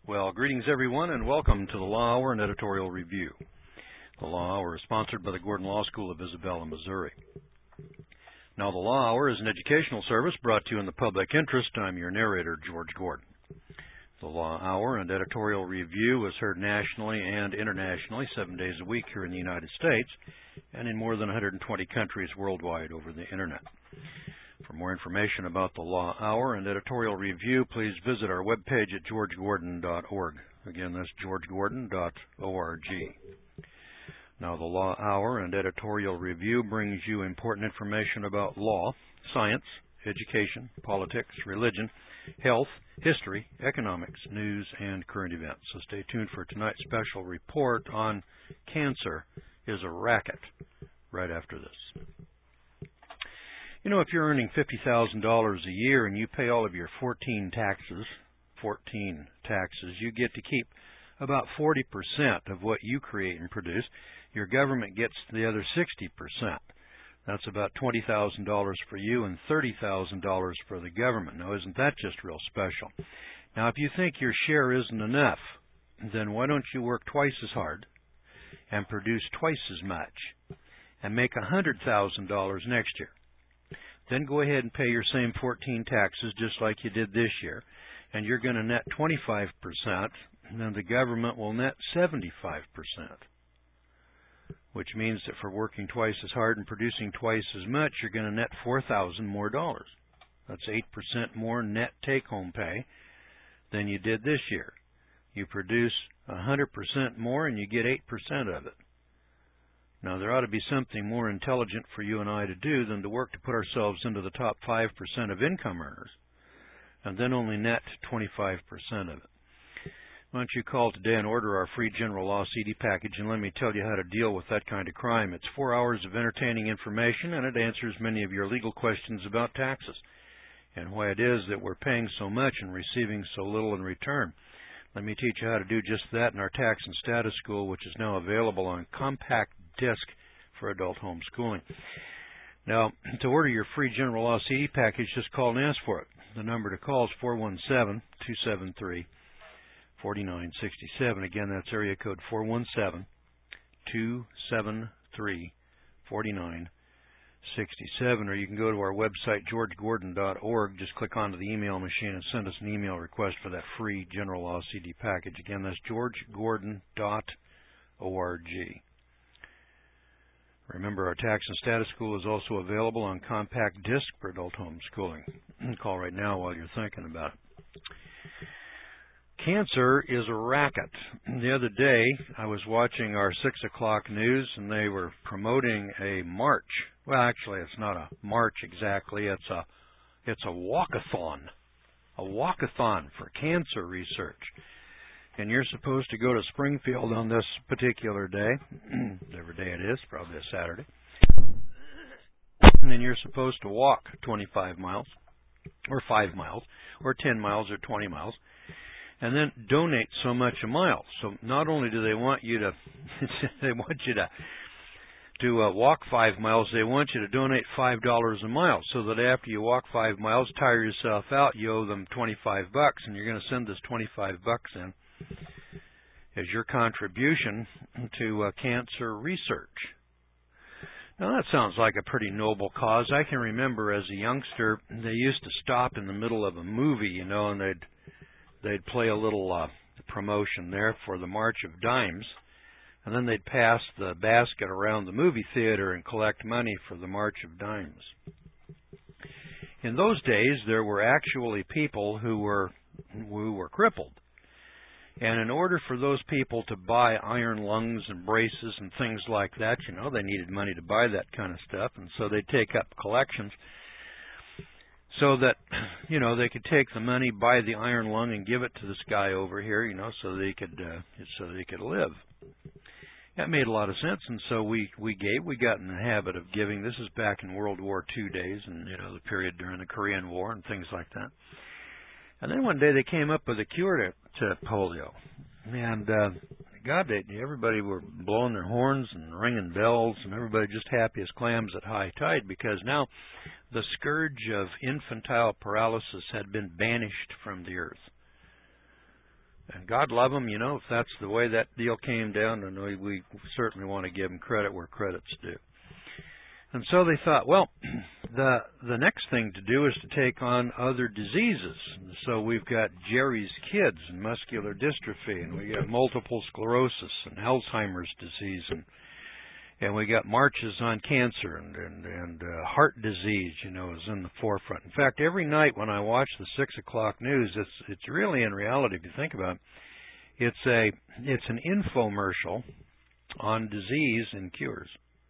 Well, greetings everyone, and welcome to the Law Hour and Editorial Review. The Law Hour is sponsored by the Gordon Law School of Isabella, Missouri. Now, the Law Hour is an educational service brought to you in the public interest. I'm your narrator, George Gordon. The Law Hour and Editorial Review is heard nationally and internationally 7 days a week here in the United States and in more than 120 countries worldwide over the Internet. For more information about the Law Hour and Editorial Review, please visit our webpage at georgegordon.org. Again, that's georgegordon.org. Now, the Law Hour and Editorial Review brings you important information about law, science, education, politics, religion, health, history, economics, news, and current events. So stay tuned for tonight's special report on Cancer is a Racket right after this. You know, if you're earning $50,000 a year and you pay all of your 14 taxes, you get to keep about 40% of what you create and produce. Your government gets the other 60%. That's about $20,000 for you and $30,000 for the government. Now, isn't that just real special? Now, if you think your share isn't enough, then why don't you work twice as hard and produce twice as much and make $100,000 next year? Then go ahead and pay your same 14 taxes just like you did this year, and you're going to net 25%, and then the government will net 75%, which means that for working twice as hard and producing twice as much, you're going to net $4,000 more dollars. That's 8% more net take-home pay than you did this year. You produce 100% more, and you get 8% of it. Now, there ought to be something more intelligent for you and I to do than to work to put ourselves into the top 5% of income earners, and then only net 25% of it. Why don't you call today and order our free general law CD package, and let me tell you how to deal with that kind of crime. It's 4 hours of entertaining information, and it answers many of your legal questions about taxes and why it is that we're paying so much and receiving so little in return. Let me teach you how to do just that in our Tax and Status School, which is now available on compact disc for adult homeschooling. Now, to order your free general law CD package, just call and ask for it. The number to call is 417-273-4967. Again, that's area code 417-273-4967. Or you can go to our website, georgegordon.org. Just click onto the email machine and send us an email request for that free general law CD package. Again, that's georgegordon.org. Remember, our Tax and Status School is also available on compact disc for adult homeschooling. Call right now while you're thinking about it. Cancer is a racket. The other day, I was watching our 6 o'clock news, and they were promoting a march. Well, actually, it's not a march exactly. It's a walkathon. A walkathon for cancer research. And you're supposed to go to Springfield on this particular day, whatever day it is, probably a Saturday. And then you're supposed to walk 25 miles, or 5 miles, or 10 miles, or 20 miles, and then donate so much a mile. So not only do they want you to, walk 5 miles, they want you to donate $5 a mile, so that after you walk 5 miles, tire yourself out, you owe them $25, and you're going to send this $25 in as your contribution to cancer research. Now, that sounds like a pretty noble cause. I can remember as a youngster, they used to stop in the middle of a movie, and they'd play a little promotion there for the March of Dimes, and then they'd pass the basket around the movie theater and collect money for the March of Dimes. In those days, there were actually people who were crippled. And in order for those people to buy iron lungs and braces and things like that, they needed money to buy that kind of stuff. And so they'd take up collections so that, they could take the money, buy the iron lung, and give it to this guy over here, so they could live. That made a lot of sense, and so we got in the habit of giving. This is back in World War II days, and the period during the Korean War and things like that. And then one day they came up with a cure to polio, and everybody were blowing their horns and ringing bells, and everybody just happy as clams at high tide, because now the scourge of infantile paralysis had been banished from the earth. And God love them, if that's the way that deal came down, then we certainly want to give them credit where credit's due. And so they thought, well, the next thing to do is to take on other diseases. So we've got Jerry's kids and muscular dystrophy, and we got multiple sclerosis and Alzheimer's disease, and we got marches on cancer and heart disease, is in the forefront. In fact, every night when I watch the 6 o'clock news, it's really, in reality, if you think about it, it's an infomercial on disease and cures,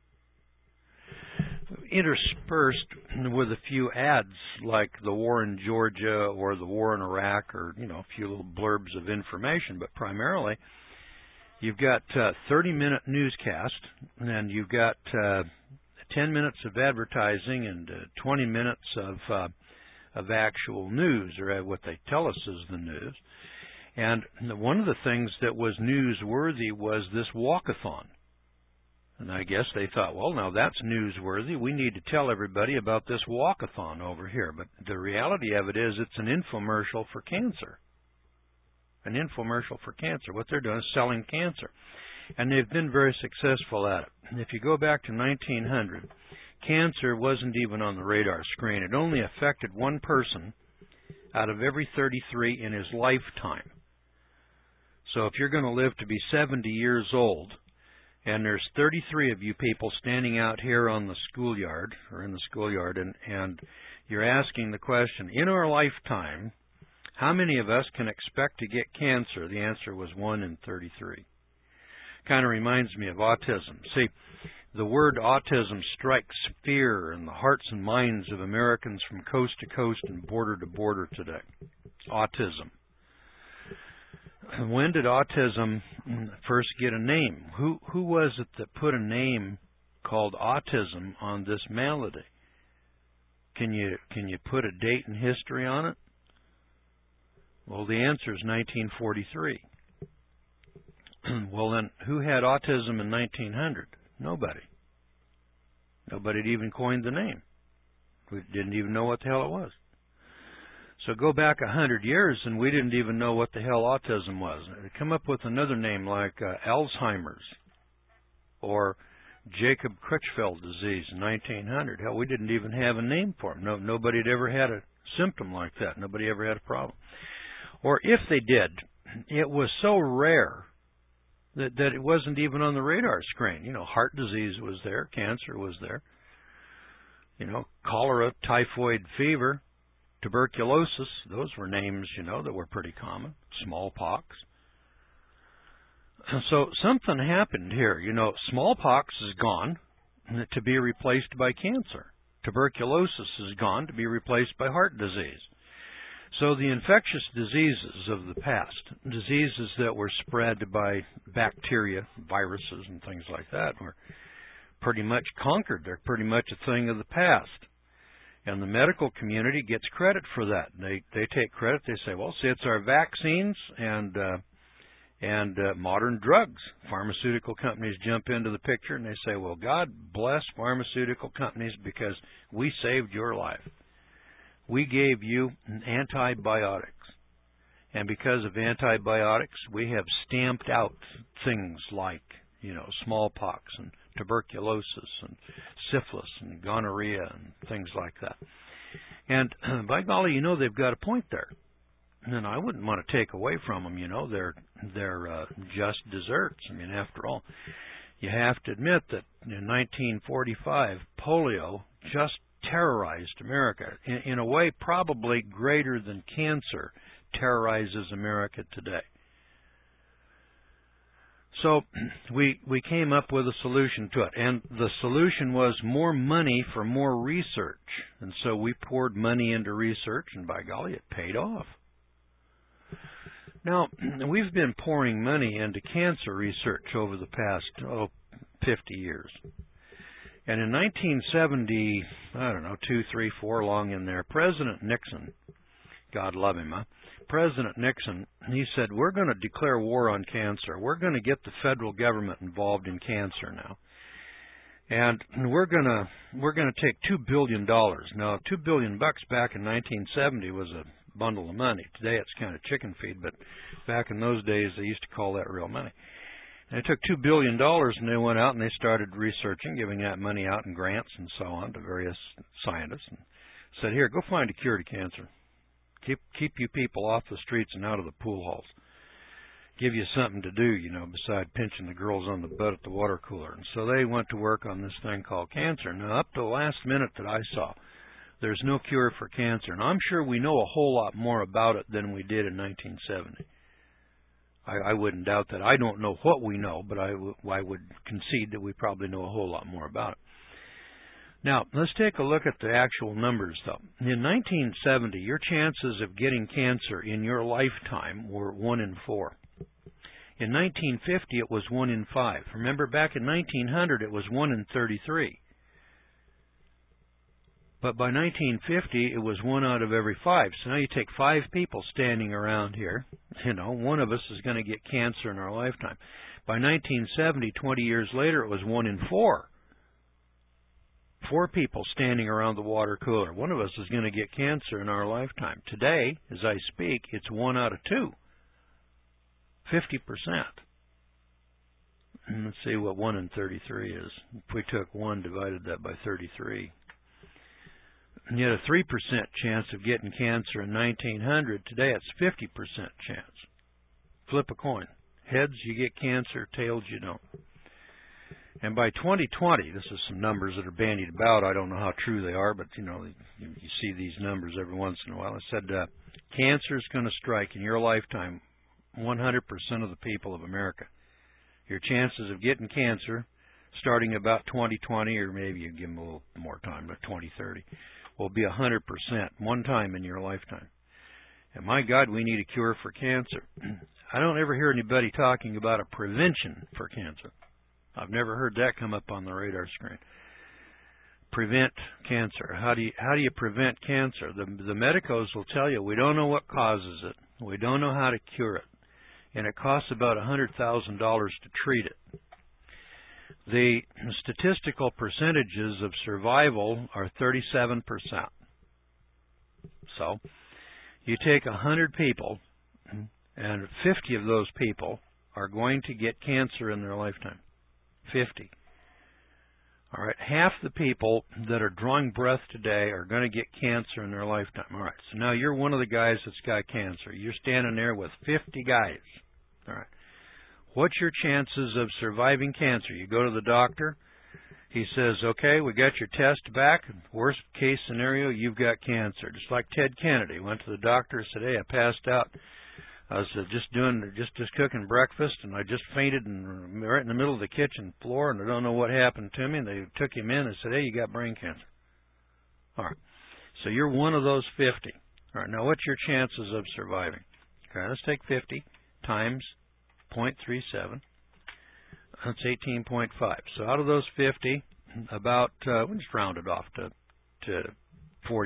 interspersed with a few ads like the war in Georgia or the war in Iraq, or a few little blurbs of information. But primarily, you've got 30-minute newscast, and you've got 10 minutes of advertising and 20 minutes of actual news, or what they tell us is the news. And one of the things that was newsworthy was this walkathon. And I guess they thought, well, now that's newsworthy. We need to tell everybody about this walkathon over here. But the reality of it is it's an infomercial for cancer. An infomercial for cancer. What they're doing is selling cancer. And they've been very successful at it. If you go back to 1900, cancer wasn't even on the radar screen. It only affected one person out of every 33 in his lifetime. So if you're going to live to be 70 years old, and there's 33 of you people standing out here on the schoolyard, or in the schoolyard, and you're asking the question, in our lifetime, how many of us can expect to get cancer? The answer was 1 in 33. Kind of reminds me of autism. See, the word autism strikes fear in the hearts and minds of Americans from coast to coast and border to border today. Autism. When did autism first get a name? Who was it that put a name called autism on this malady? Can you put a date in history on it? Well, the answer is 1943. Well, then, who had autism in 1900? Nobody. Nobody had even coined the name. We didn't even know what the hell it was. So go back 100 years, and we didn't even know what the hell autism was. They come up with another name like Alzheimer's or Jacob Creutzfeldt disease in 1900. Hell, we didn't even have a name for it. Nobody had ever had a symptom like that. Nobody ever had a problem. Or if they did, it was so rare that it wasn't even on the radar screen. Heart disease was there, cancer was there. Cholera, typhoid fever, tuberculosis, those were names, that were pretty common. Smallpox. So something happened here. Smallpox is gone to be replaced by cancer. Tuberculosis is gone to be replaced by heart disease. So the infectious diseases of the past, diseases that were spread by bacteria, viruses, and things like that, were pretty much conquered. They're pretty much a thing of the past. And the medical community gets credit for that. They take credit. They say, well, see, it's our vaccines and modern drugs. Pharmaceutical companies jump into the picture and they say, well, God bless pharmaceutical companies because we saved your life. We gave you antibiotics. And because of antibiotics, we have stamped out things like, smallpox and tuberculosis and syphilis and gonorrhea and things like that. And by golly, they've got a point there. And I wouldn't want to take away from them, they're just desserts. After all, you have to admit that in 1945, polio just terrorized America. In a way probably greater than cancer terrorizes America today. So we came up with a solution to it, and the solution was more money for more research. And so we poured money into research, and by golly, it paid off. Now, we've been pouring money into cancer research over the past 50 years. And in 1970, 2, 3, 4 along in there, President Nixon, God love him, President Nixon, he said, we're going to declare war on cancer. We're going to get the federal government involved in cancer now. And we're going to take $2 billion. Now, $2 billion back in 1970 was bundle of money. Today it's kind of chicken feed, but back in those days they used to call that real money. And they took $2 billion and they went out and they started researching, giving that money out in grants and so on to various scientists, and said, here, go find a cure to cancer. Keep you people off the streets and out of the pool halls. Give you something to do, beside pinching the girls on the butt at the water cooler. And so they went to work on this thing called cancer. Now, up to the last minute that I saw, there's no cure for cancer. And I'm sure we know a whole lot more about it than we did in 1970. I wouldn't doubt that. I don't know what we know, but I would concede that we probably know a whole lot more about it. Now, let's take a look at the actual numbers, though. In 1970, your chances of getting cancer in your lifetime were 1 in 4. In 1950, it was 1 in 5. Remember, back in 1900, it was 1 in 33. But by 1950, it was 1 out of every 5. So now you take 5 people standing around here. One of us is going to get cancer in our lifetime. By 1970, 20 years later, it was 1 in 4. 4 people standing around the water cooler. One of us is going to get cancer in our lifetime. Today, as I speak, it's 1 out of 2. 50%. And let's see what 1 in 33 is. If we took 1, divided that by 33. And you had a 3% chance of getting cancer in 1900. Today, it's 50% chance. Flip a coin. Heads, you get cancer. Tails, you don't. And by 2020, this is some numbers that are bandied about. I don't know how true they are, but, you see these numbers every once in a while. It said cancer is going to strike in your lifetime 100% of the people of America. Your chances of getting cancer starting about 2020, or maybe you give them a little more time, but 2030, will be 100% one time in your lifetime. And my God, we need a cure for cancer. I don't ever hear anybody talking about a prevention for cancer. I've never heard that come up on the radar screen. Prevent cancer. How do you prevent cancer? The medicos will tell you we don't know what causes it. We don't know how to cure it. And it costs about $100,000 to treat it. The statistical percentages of survival are 37%. So, you take 100 people, and 50 of those people are going to get cancer in their lifetime. 50. All right, half the people that are drawing breath today are going to get cancer in their lifetime. All right, so now you're one of the guys that's got cancer. You're standing there with 50 guys. All right. What's your chances of surviving cancer? You go to the doctor. He says, okay, we got your test back. Worst case scenario, you've got cancer. Just like Ted Kennedy went to the doctor and said, hey, I passed out. I was just cooking breakfast, and I just fainted right in the middle of the kitchen floor, and I don't know what happened to me. And they took him in and said, hey, you got brain cancer. All right. So you're one of those 50. All right. Now, what's your chances of surviving? Okay, let's take 50 times 0.37. That's 18.5. So out of those 50, about, we'll just round it off to 40%.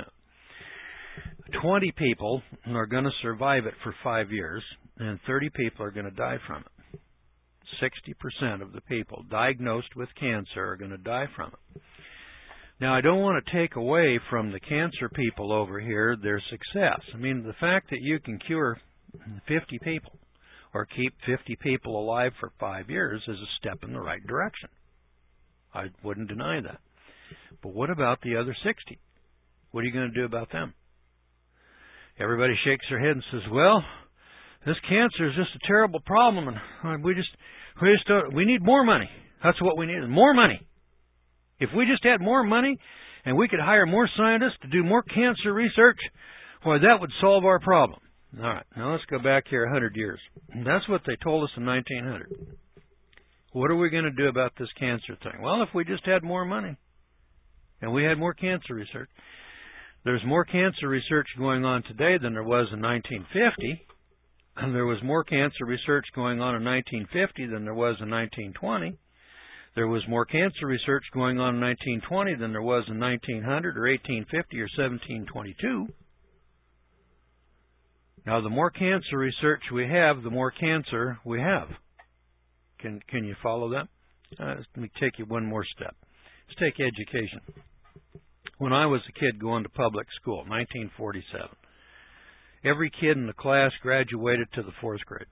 20 people are going to survive it for 5 years, and 30 people are going to die from it. 60% of the people diagnosed with cancer are going to die from it. Now, I don't want to take away from the cancer people over here their success. I mean, the fact that you can cure 50 people or keep 50 people alive for 5 years is a step in the right direction. I wouldn't deny that. But what about the other 60? What are you going to do about them? Everybody shakes their head and says, well, this cancer is just a terrible problem, and we need more money. That's what we need, more money. If we just had more money and we could hire more scientists to do more cancer research, boy, that would solve our problem. All right, now let's go back here 100 years. That's what they told us in 1900. What are we going to do about this cancer thing? Well, if we just had more money and we had more cancer research. There's more cancer research going on today than there was in 1950. And there was more cancer research going on in 1950 than there was in 1920. There was more cancer research going on in 1920 than there was in 1900 or 1850 or 1722. Now, the more cancer research we have, the more cancer we have. Can you follow that? Let me take you one more step. Let's take education. When I was a kid going to public school, 1947, every kid in the class graduated to the 4th grade.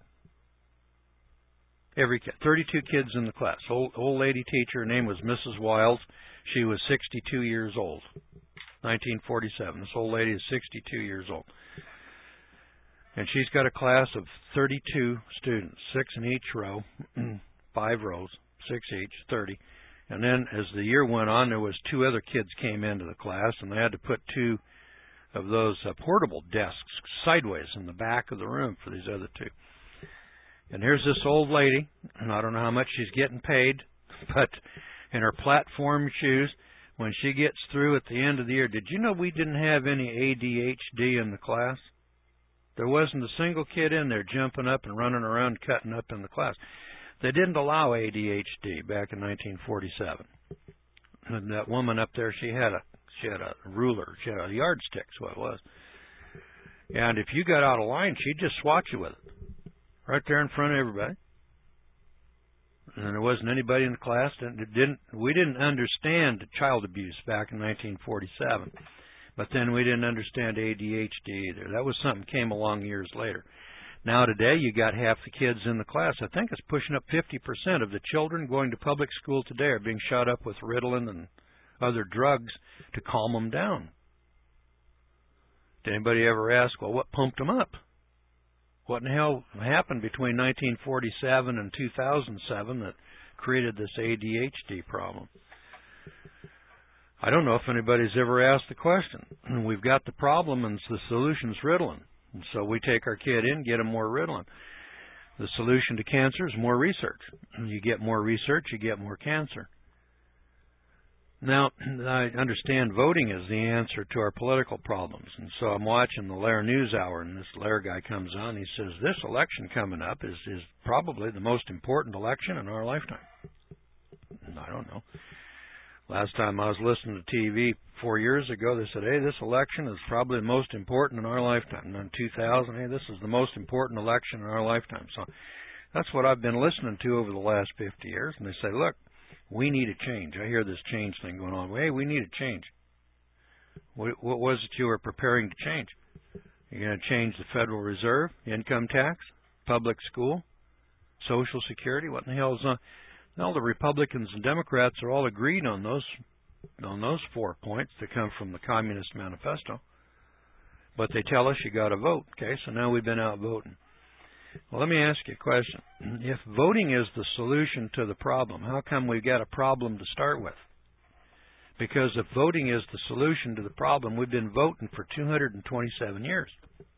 Every kid. 32 kids in the class. Old lady teacher. Her name was Mrs. Wiles. She was 62 years old. 1947. This old lady is 62 years old. And she's got a class of 32 students, 6 in each row, 5 rows, 6 each, 30. And then as the year went on, there was 2 other kids came into the class, and they had to put 2 of those portable desks sideways in the back of the room for these other 2. And here's this old lady, and I don't know how much she's getting paid, but in her platform shoes, when she gets through at the end of the year, did you know we didn't have any ADHD in the class? There wasn't a single kid in there jumping up and running around cutting up in the class. They didn't allow ADHD back in 1947. And that woman up there, she had a ruler, she had a yardstick, is what it was. And if you got out of line, she'd just swat you with it, right there in front of everybody. And there wasn't anybody in the class we didn't understand child abuse back in 1947. But then we didn't understand ADHD either. That was something that came along years later. Now today, you got half the kids in the class. I think it's pushing up 50% of the children going to public school today are being shot up with Ritalin and other drugs to calm them down. Did anybody ever ask, well, what pumped them up? What in the hell happened between 1947 and 2007 that created this ADHD problem? I don't know if anybody's ever asked the question. We've got the problem, and the solution's Ritalin. And so we take our kid in, get them more Ritalin. The solution to cancer is more research. You get more research, you get more cancer. Now, I understand voting is the answer to our political problems. And so I'm watching the Lair News Hour, and this Lair guy comes on. He says, this election coming up is probably the most important election in our lifetime. And I don't know. Last time I was listening to TV 4 years ago, they said, hey, this election is probably the most important in our lifetime. And in 2000, hey, this is the most important election in our lifetime. So that's what I've been listening to over the last 50 years. And they say, look, we need a change. I hear this change thing going on. Hey, we need a change. What was it you were preparing to change? You're going to change the Federal Reserve, income tax, public school, Social Security? What in the hell is on? Well, the Republicans and Democrats are all agreed on those 4 points that come from the Communist Manifesto. But they tell us you got to vote. Okay, so now we've been out voting. Well, let me ask you a question. If voting is the solution to the problem, how come we've got a problem to start with? Because if voting is the solution to the problem, we've been voting for 227 years.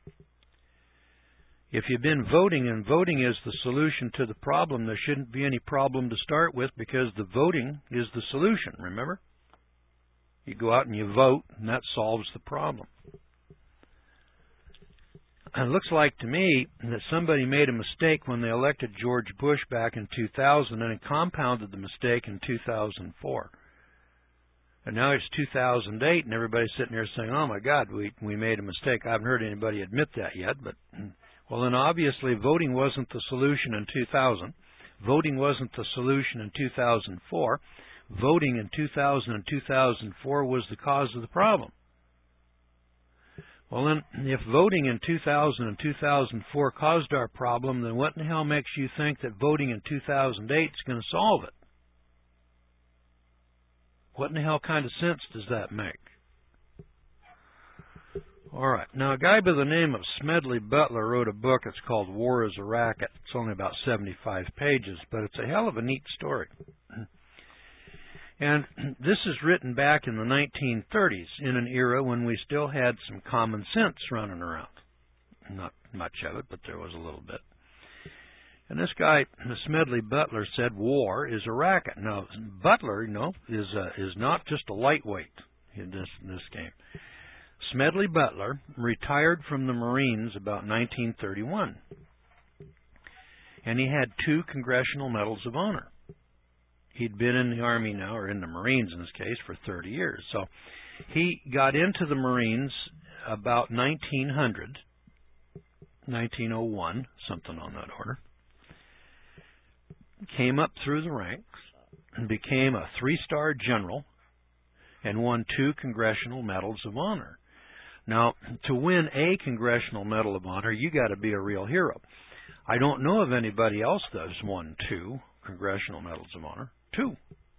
If you've been voting and voting is the solution to the problem, there shouldn't be any problem to start with because the voting is the solution, remember? You go out and you vote, and that solves the problem. And it looks like to me that somebody made a mistake when they elected George Bush back in 2000, and it compounded the mistake in 2004. And now it's 2008, and everybody's sitting there saying, oh, my God, we made a mistake. I haven't heard anybody admit that yet, but... Well, then obviously voting wasn't the solution in 2000. Voting wasn't the solution in 2004. Voting in 2000 and 2004 was the cause of the problem. Well, then, if voting in 2000 and 2004 caused our problem, then what in the hell makes you think that voting in 2008 is going to solve it? What in the hell kind of sense does that make? All right. Now, a guy by the name of Smedley Butler wrote a book. It's called War is a Racket. It's only about 75 pages, but it's a hell of a neat story. And this is written back in the 1930s, in an era when we still had some common sense running around. Not much of it, but there was a little bit. And this guy, Smedley Butler, said war is a racket. Now, Butler, is not just a lightweight in this game. Smedley Butler retired from the Marines about 1931, and he had 2 Congressional Medals of Honor. He'd been in the Army now, or in the Marines in this case, for 30 years. So he got into the Marines about 1900, 1901, something on that order, came up through the ranks and became a 3-star general and won 2 Congressional Medals of Honor. Now, to win a Congressional Medal of Honor, you got to be a real hero. I don't know of anybody else that's won 2 Congressional Medals of Honor. 2.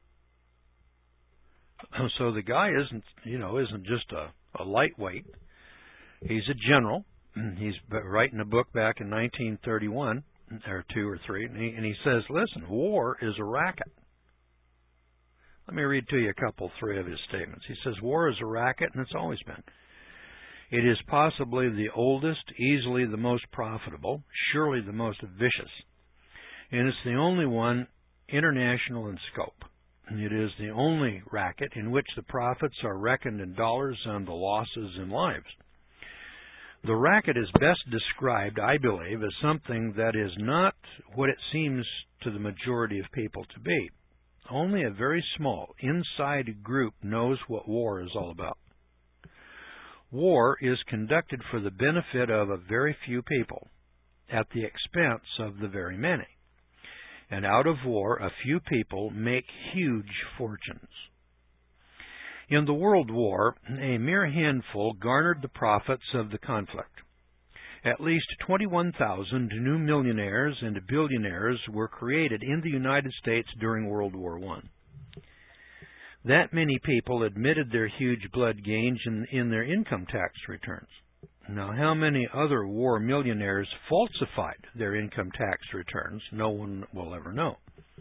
So the guy isn't just a lightweight. He's a general. He's writing a book back in 1931, or 2 or 3, and he says, listen, war is a racket. Let me read to you a couple, 3 of his statements. He says, war is a racket, and it's always been. It is possibly the oldest, easily the most profitable, surely the most vicious, and it's the only one international in scope. It is the only racket in which the profits are reckoned in dollars and the losses in lives. The racket is best described, I believe, as something that is not what it seems to the majority of people to be. Only a very small, inside group knows what war is all about. War is conducted for the benefit of a very few people, at the expense of the very many. And out of war, a few people make huge fortunes. In the World War, a mere handful garnered the profits of the conflict. At least 21,000 new millionaires and billionaires were created in the United States during World War I. That many people admitted their huge blood gains in their income tax returns. Now, how many other war millionaires falsified their income tax returns, no one will ever know.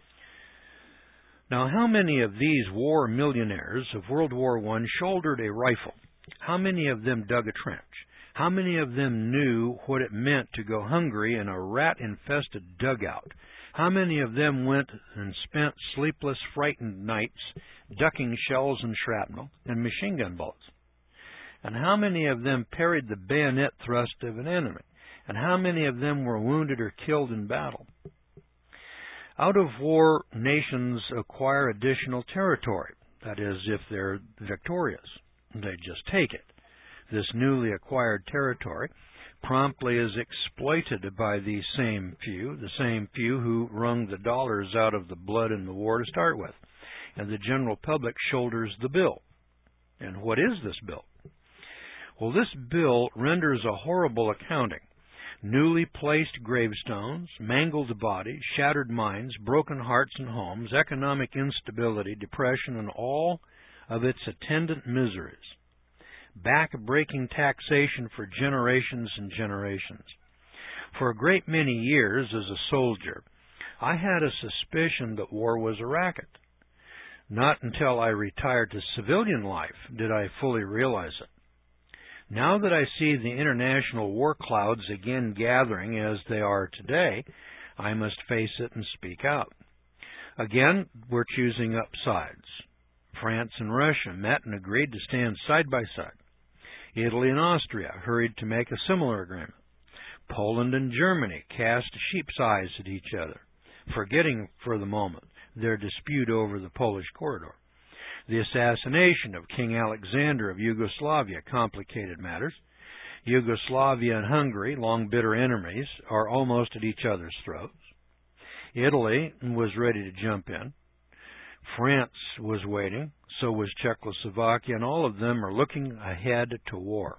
Now, how many of these war millionaires of World War I shouldered a rifle? How many of them dug a trench? How many of them knew what it meant to go hungry in a rat-infested dugout? How many of them went and spent sleepless, frightened nights ducking shells and shrapnel and machine gun bullets? And how many of them parried the bayonet thrust of an enemy? And how many of them were wounded or killed in battle? Out of war, nations acquire additional territory. That is, if they're victorious. They just take it. This newly acquired territory promptly is exploited by the same few who wrung the dollars out of the blood in the war to start with. And the general public shoulders the bill. And what is this bill? Well, this bill renders a horrible accounting. Newly placed gravestones, mangled bodies, shattered minds, broken hearts and homes, economic instability, depression, and all of its attendant miseries. Back-breaking taxation for generations and generations. For a great many years as a soldier, I had a suspicion that war was a racket. Not until I retired to civilian life did I fully realize it. Now that I see the international war clouds again gathering as they are today, I must face it and speak out. Again, we're choosing up sides. France and Russia met and agreed to stand side by side. Italy and Austria hurried to make a similar agreement. Poland and Germany cast sheep's eyes at each other, forgetting for the moment their dispute over the Polish corridor. The assassination of King Alexander of Yugoslavia complicated matters. Yugoslavia and Hungary, long bitter enemies, are almost at each other's throats. Italy was ready to jump in. France was waiting, so was Czechoslovakia, and all of them are looking ahead to war.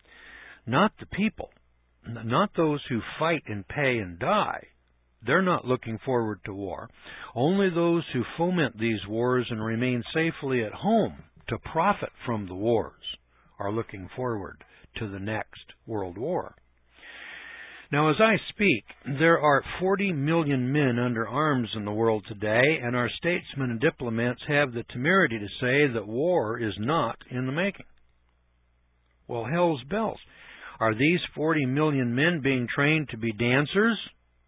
Not the people, not those who fight and pay and die. They're not looking forward to war. Only those who foment these wars and remain safely at home to profit from the wars are looking forward to the next World War. Now, as I speak, there are 40 million men under arms in the world today, and our statesmen and diplomats have the temerity to say that war is not in the making. Well, hell's bells. Are these 40 million men being trained to be dancers?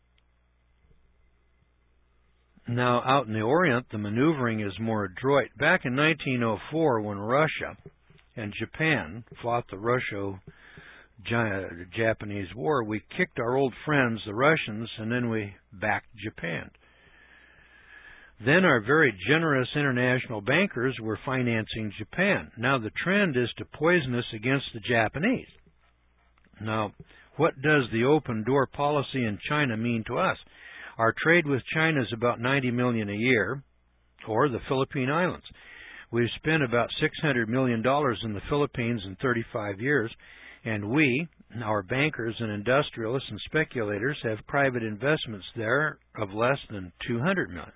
Now, out in the Orient, the maneuvering is more adroit. Back in 1904, when Russia and Japan fought the Russo-Japanese War, we kicked our old friends, the Russians, and then we backed Japan. Then our very generous international bankers were financing Japan. Now the trend is to poison us against the Japanese. Now, what does the open door policy in China mean to us? Our trade with China is about $90 million a year, or the Philippine Islands. We've spent about $600 million in the Philippines in 35 years, and we, our bankers and industrialists and speculators, have private investments there of less than $200 million.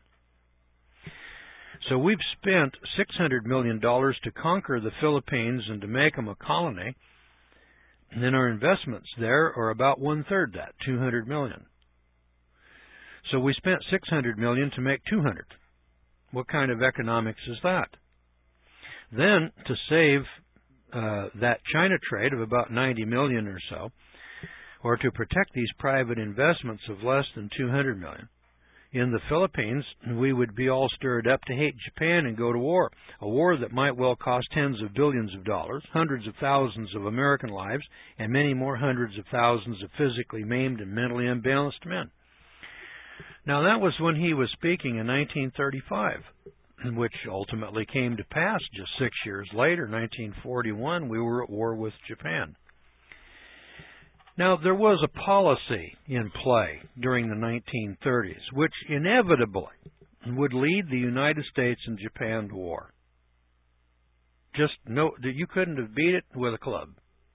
So we've spent $600 million to conquer the Philippines and to make them a colony, and then our investments there are about one-third that, $200 million. So we spent $600 million to make $200. What kind of economics is that? Then, to save that China trade of about $90 million or so, or to protect these private investments of less than $200 million, in the Philippines, we would be all stirred up to hate Japan and go to war, a war that might well cost tens of billions of dollars, hundreds of thousands of American lives, and many more hundreds of thousands of physically maimed and mentally unbalanced men. Now, that was when he was speaking in 1935, which ultimately came to pass just 6 years later, 1941, we were at war with Japan. Now, there was a policy in play during the 1930s which inevitably would lead the United States and Japan to war. Just note that you couldn't have beat it with a club.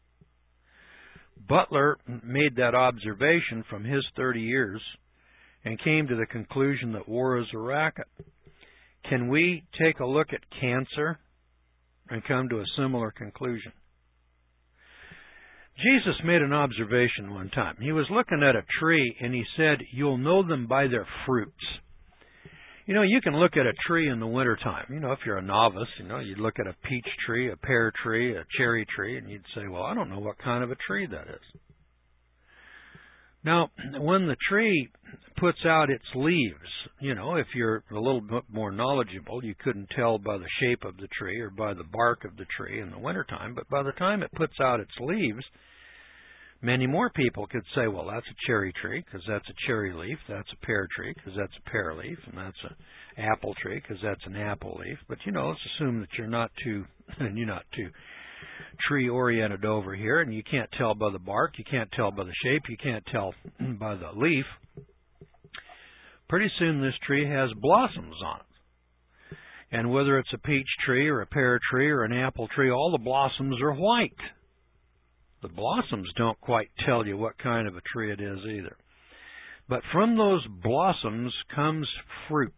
Butler made that observation from his 30 years and came to the conclusion that war is a racket. Can we take a look at cancer and come to a similar conclusion? Jesus made an observation one time. He was looking at a tree and he said, "You'll know them by their fruits." You know, you can look at a tree in the wintertime. You know, if you're a novice, you'd look at a peach tree, a pear tree, a cherry tree, and you'd say, "Well, I don't know what kind of a tree that is." Now, when the tree puts out its leaves, if you're a little bit more knowledgeable, you couldn't tell by the shape of the tree or by the bark of the tree in the wintertime, but by the time it puts out its leaves, many more people could say, well, that's a cherry tree because that's a cherry leaf, that's a pear tree because that's a pear leaf, and that's an apple tree because that's an apple leaf. But, let's assume that you're not too tree-oriented over here, and you can't tell by the bark, you can't tell by the shape, you can't tell by the leaf. Pretty soon this tree has blossoms on it. And whether it's a peach tree or a pear tree or an apple tree, all the blossoms are white. The blossoms don't quite tell you what kind of a tree it is either. But from those blossoms comes fruit.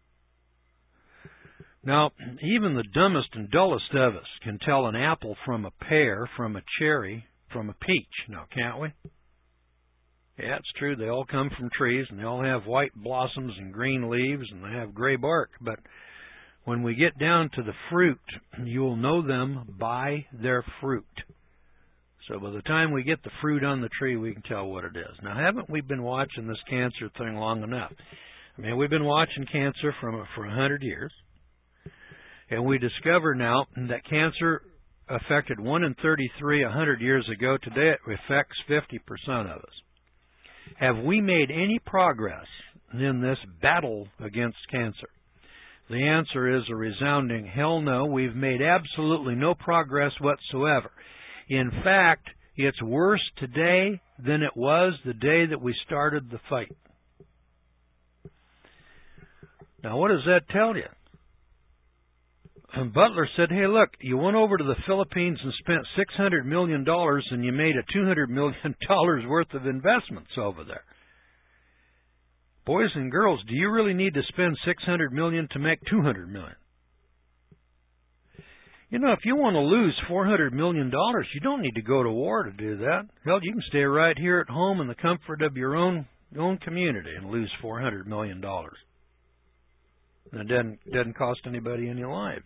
Now, even the dumbest and dullest of us can tell an apple from a pear, from a cherry, from a peach. Now, can't we? Yeah, it's true. They all come from trees, and they all have white blossoms and green leaves, and they have gray bark. But when we get down to the fruit, you'll know them by their fruit. So by the time we get the fruit on the tree, we can tell what it is. Now, haven't we been watching this cancer thing long enough? I mean, we've been watching cancer for 100 years. And we discover now that cancer affected 1 in 33 100 years ago. Today it affects 50% of us. Have we made any progress in this battle against cancer? The answer is a resounding hell no. We've made absolutely no progress whatsoever. In fact, it's worse today than it was the day that we started the fight. Now, what does that tell you? And Butler said, hey, look, you went over to the Philippines and spent $600 million and you made a $200 million worth of investments over there. Boys and girls, do you really need to spend $600 million to make $200 million? If you want to lose $400 million, you don't need to go to war to do that. Hell, you can stay right here at home in the comfort of your own community and lose $400 million. And it doesn't cost anybody any lives.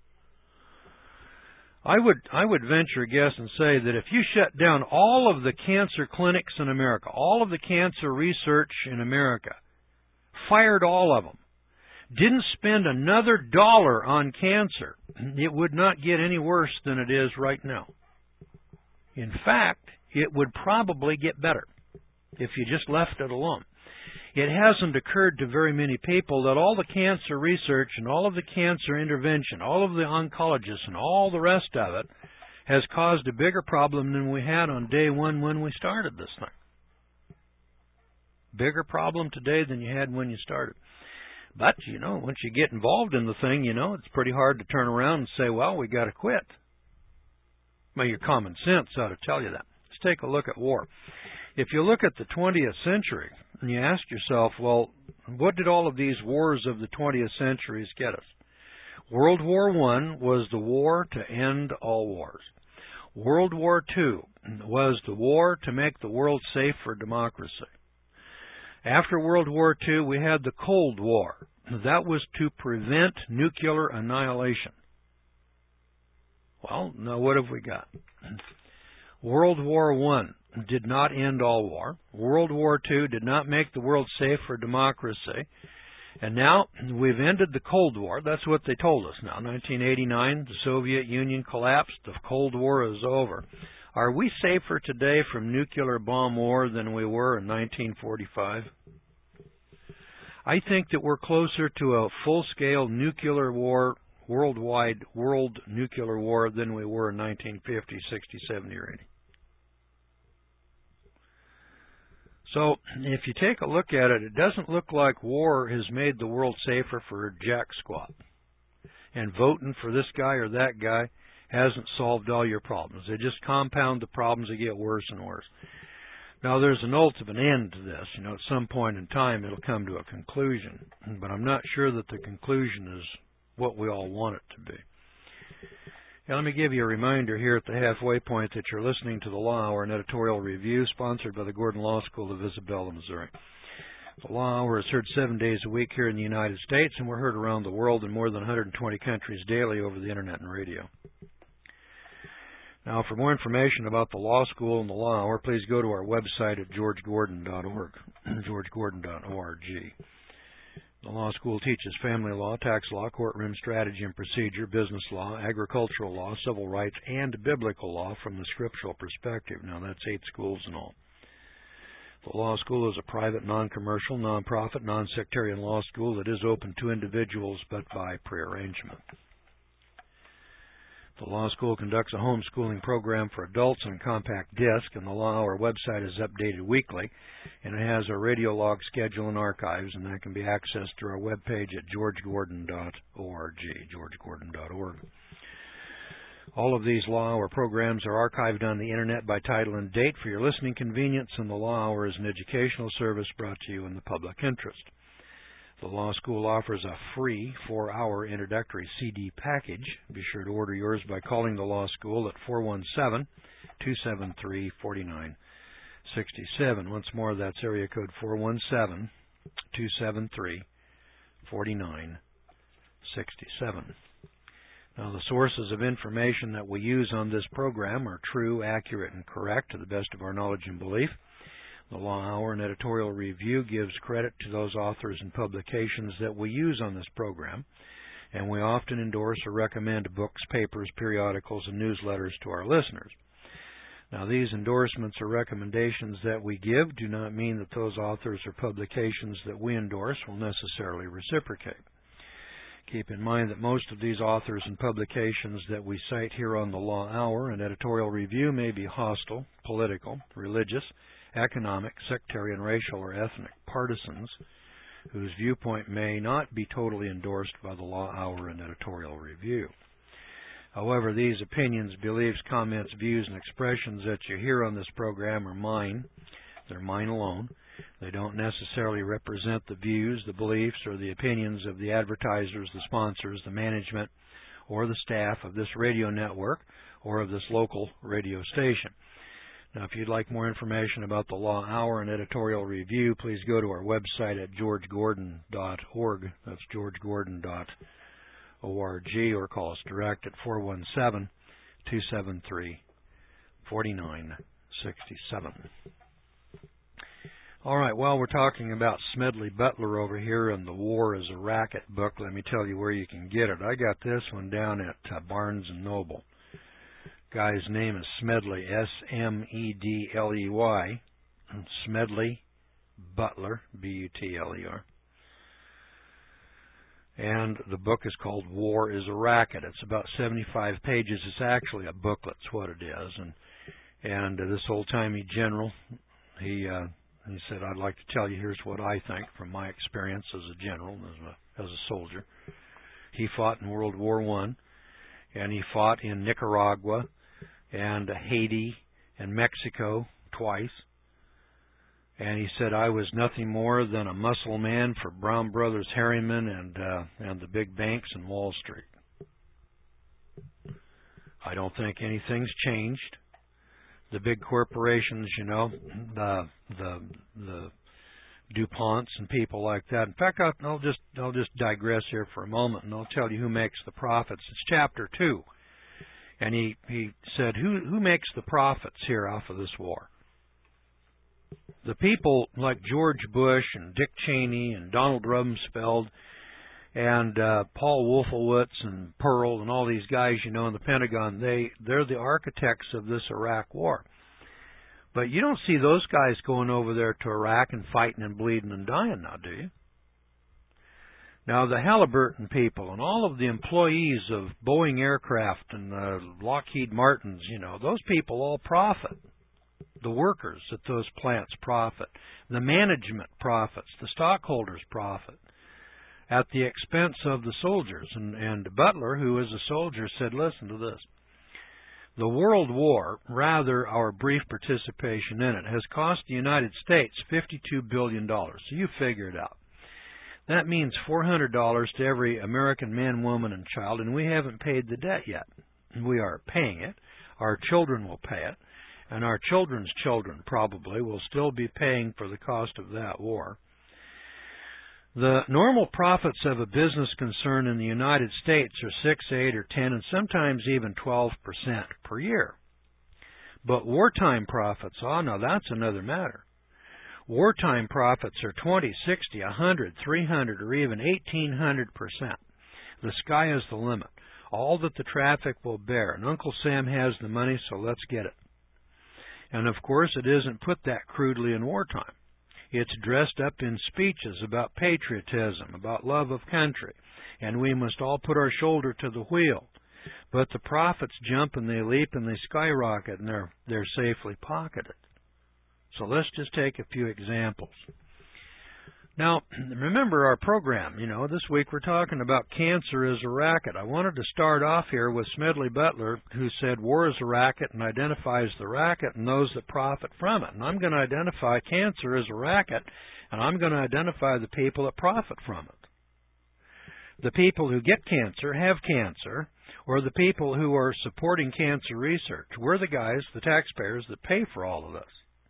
I would venture a guess and say that if you shut down all of the cancer clinics in America, all of the cancer research in America, fired all of them, didn't spend another dollar on cancer, it would not get any worse than it is right now. In fact, it would probably get better if you just left it alone. It hasn't occurred to very many people that all the cancer research and all of the cancer intervention, all of the oncologists and all the rest of it has caused a bigger problem than we had on day one when we started this thing. Bigger problem today than you had when you started. But, once you get involved in the thing, it's pretty hard to turn around and say, well, we got to quit. Well, your common sense ought to tell you that. Let's take a look at war. If you look at the 20th century and you ask yourself, well, what did all of these wars of the 20th centuries get us? World War I was the war to end all wars. World War II was the war to make the world safe for democracy. After World War II, we had the Cold War. That was to prevent nuclear annihilation. Well, now what have we got? World War I did not end all war. World War II did not make the world safe for democracy. And now we've ended the Cold War. That's what they told us now. 1989, the Soviet Union collapsed. The Cold War is over. Are we safer today from nuclear bomb war than we were in 1945? I think that we're closer to a full-scale nuclear war, worldwide world nuclear war, than we were in 1950, 60, 70, or 80. So, if you take a look at it, it doesn't look like war has made the world safer for jack squat. And voting for this guy or that guy hasn't solved all your problems. They just compound the problems. They get worse and worse. Now, there's an ultimate end to this. At some point in time, it'll come to a conclusion. But I'm not sure that the conclusion is what we all want it to be. Now, let me give you a reminder here at the halfway point that you're listening to the Law Hour, an editorial review sponsored by the Gordon Law School of Isabella, Missouri. The Law Hour is heard 7 days a week here in the United States, and we're heard around the world in more than 120 countries daily over the Internet and radio. Now, for more information about the Law School and the Law Hour, please go to our website at georgegordon.org, georgegordon.org. The law school teaches family law, tax law, courtroom strategy and procedure, business law, agricultural law, civil rights, and biblical law from the scriptural perspective. Now, that's 8 schools in all. The law school is a private, non-commercial, non-profit, non-sectarian law school that is open to individuals but by prearrangement. The law school conducts a homeschooling program for adults on compact disc, and the Law Hour website is updated weekly, and it has a radio log schedule and archives, and that can be accessed through our webpage at georgegordon.org, georgegordon.org. All of these Law Hour programs are archived on the Internet by title and date for your listening convenience, and the Law Hour is an educational service brought to you in the public interest. The Law School offers a free 4-hour introductory CD package. Be sure to order yours by calling the Law School at 417-273-4967. Once more, that's area code 417-273-4967. Now, the sources of information that we use on this program are true, accurate, and correct to the best of our knowledge and belief. The Law Hour and editorial review gives credit to those authors and publications that we use on this program, and we often endorse or recommend books, papers, periodicals, and newsletters to our listeners. Now, these endorsements or recommendations that we give do not mean that those authors or publications that we endorse will necessarily reciprocate. Keep in mind that most of these authors and publications that we cite here on the Law Hour and editorial review may be hostile, political, religious, economic, sectarian, racial, or ethnic partisans whose viewpoint may not be totally endorsed by the Law Hour and editorial review. However, these opinions, beliefs, comments, views, and expressions that you hear on this program are mine. They're mine alone. They don't necessarily represent the views, the beliefs, or the opinions of the advertisers, the sponsors, the management, or the staff of this radio network or of this local radio station. Now, if you'd like more information about the Law Hour and editorial review, please go to our website at georgegordon.org. That's georgegordon.org, or call us direct at 417-273-4967. All right, while we're talking about Smedley Butler over here in the War is a Racket book, let me tell you where you can get it. I got this one down at Barnes & Noble. Guy's name is Smedley, S-M-E-D-L-E-Y, Smedley Butler, B-U-T-L-E-R. And the book is called War is a Racket. It's about 75 pages. It's actually a booklet, is what it is. And this old-timey general, he He said, I'd like to tell you, here's what I think from my experience as a general, as a soldier. He fought in World War I, and he fought in Nicaragua and Haiti and Mexico twice. And he said, I was nothing more than a muscle man for Brown Brothers Harriman and the big banks in Wall Street. I don't think anything's changed. The big corporations, you know, the DuPonts and people like that. In fact, I'll just digress here for a moment, and I'll tell you who makes the profits. It's chapter 2, and he said, who makes the profits here off of this war? The people like George Bush and Dick Cheney and Donald Rumsfeld and Paul Wolfowitz and Pearl and all these guys, you know, in the Pentagon, they're the architects of this Iraq war. But you don't see those guys going over there to Iraq and fighting and bleeding and dying now, do you? Now, the Halliburton people and all of the employees of Boeing Aircraft and Lockheed Martins, you know, those people all profit. The workers at those plants profit. The management profits. The stockholders profit at the expense of the soldiers. And Butler, who is a soldier, said, listen to this. The World War, rather our brief participation in it, has cost the United States $52 billion. So you figure it out. That means $400 to every American man, woman, and child, and we haven't paid the debt yet. We are paying it. Our children will pay it, and our children's children probably will still be paying for the cost of that war. The normal profits of a business concern in the United States are 6, 8, or 10, and sometimes even 12% per year. But wartime profits, now that's another matter. Wartime profits are 20, 60, 100, 300, or even 1,800%. The sky is the limit. All that the traffic will bear. And Uncle Sam has the money, so let's get it. And of course, it isn't put that crudely in wartime. It's dressed up in speeches about patriotism, about love of country, and we must all put our shoulder to the wheel. But the profits jump and they leap and they skyrocket, and they're safely pocketed. So let's just take a few examples. Now, remember our program. You know, this week we're talking about cancer as a racket. I wanted to start off here with Smedley Butler, who said war is a racket and identifies the racket and those that profit from it. And I'm going to identify cancer as a racket, and I'm going to identify the people that profit from it. The people who get cancer have cancer, or the people who are supporting cancer research. We're the guys, the taxpayers, that pay for all of this.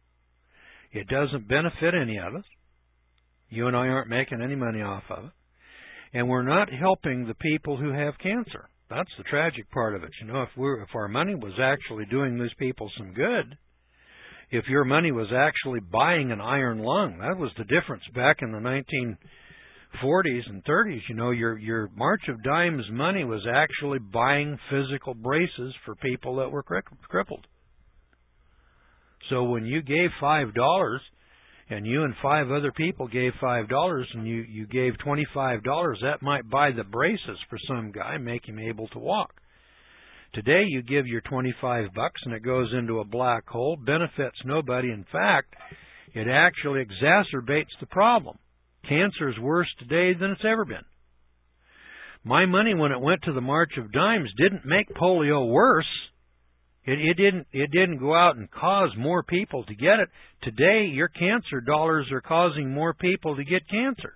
It doesn't benefit any of us. You and I aren't making any money off of it. And we're not helping the people who have cancer. That's the tragic part of it. You know, if our money was actually doing these people some good, if your money was actually buying an iron lung, that was the difference back in the 1940s and 30s. You know, your March of Dimes money was actually buying physical braces for people that were crippled. So when you gave $5, and you and 5 other people gave $5, and you gave $25, that might buy the braces for some guy, make him able to walk. Today you give your $25 and it goes into a black hole, benefits nobody. In fact, it actually exacerbates the problem. Cancer is worse today than it's ever been. My money, when it went to the March of Dimes, didn't make polio worse. It didn't go out and cause more people to get it. Today, your cancer dollars are causing more people to get cancer.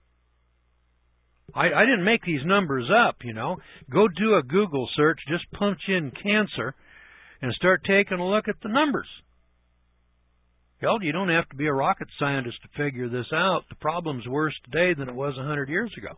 I didn't make these numbers up, you know. Go do a Google search, just punch in cancer, and start taking a look at the numbers. Hell, you don't have to be a rocket scientist to figure this out. The problem's worse today than it was 100 years ago.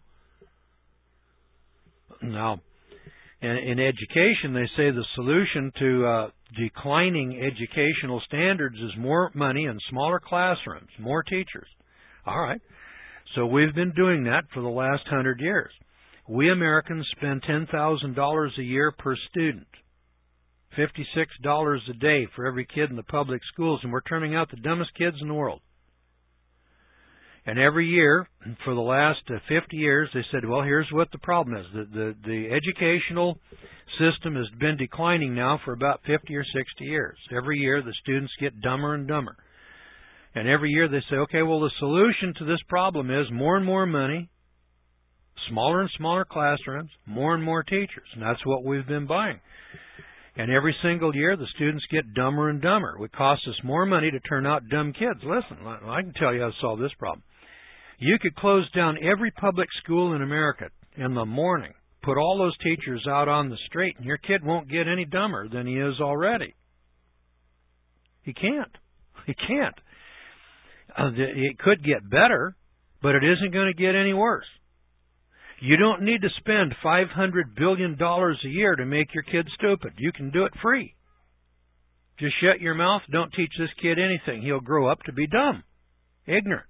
Now, in education, they say the solution to declining educational standards is more money and smaller classrooms, more teachers. All right. So we've been doing that for the last 100 years. We Americans spend $10,000 a year per student, $56 a day for every kid in the public schools, and we're turning out the dumbest kids in the world. And every year, for the last 50 years, they said, well, here's what the problem is. The educational system has been declining now for about 50 or 60 years. Every year, the students get dumber and dumber. And every year they say, okay, well, the solution to this problem is more and more money, smaller and smaller classrooms, more and more teachers. And that's what we've been buying. And every single year, the students get dumber and dumber. It costs us more money to turn out dumb kids. Listen, I can tell you how to solve this problem. You could close down every public school in America in the morning, put all those teachers out on the street, and your kid won't get any dumber than he is already. He can't. He can't. It could get better, but it isn't going to get any worse. You don't need to spend $500 billion a year to make your kid stupid. You can do it free. Just shut your mouth. Don't teach this kid anything. He'll grow up to be dumb, ignorant.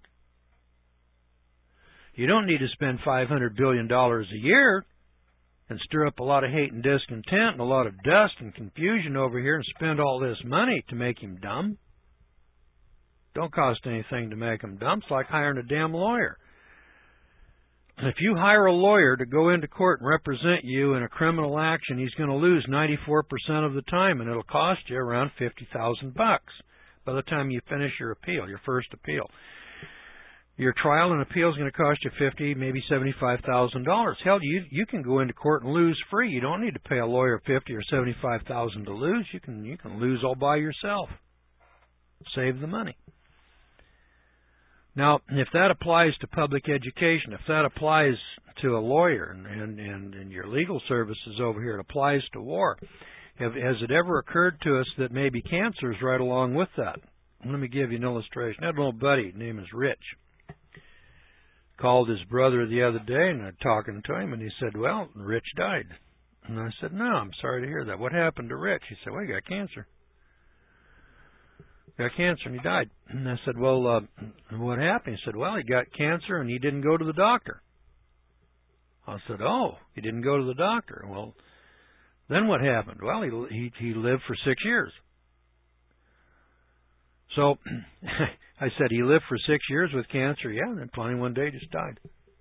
You don't need to spend $500 billion a year and stir up a lot of hate and discontent and a lot of dust and confusion over here and spend all this money to make him dumb. Don't cost anything to make him dumb. It's like hiring a damn lawyer. If you hire a lawyer to go into court and represent you in a criminal action, he's going to lose 94% of the time, and it'll cost you around $50,000 by the time you finish your appeal, your first appeal. Your trial and appeal is going to cost you $50,000, maybe $75,000. Hell, you can go into court and lose free. You don't need to pay a lawyer $50,000 or $75,000 to lose. You can lose all by yourself. Save the money. Now, if that applies to public education, if that applies to a lawyer and your legal services over here, it applies to war. Has it ever occurred to us that maybe cancer is right along with that? Let me give you an illustration. I had a little buddy, his name is Rich. Called his brother the other day, and I'm talking to him, and he said, well, Rich died. And I said, no, I'm sorry to hear that. What happened to Rich? He said, well, he got cancer. Got cancer and he died. And I said, well, what happened? He said, well, he got cancer and he didn't go to the doctor. I said, oh, he didn't go to the doctor. Well, then what happened? Well, he lived for 6 years. So I said, he lived for 6 years with cancer. Yeah, and then finally one day just died.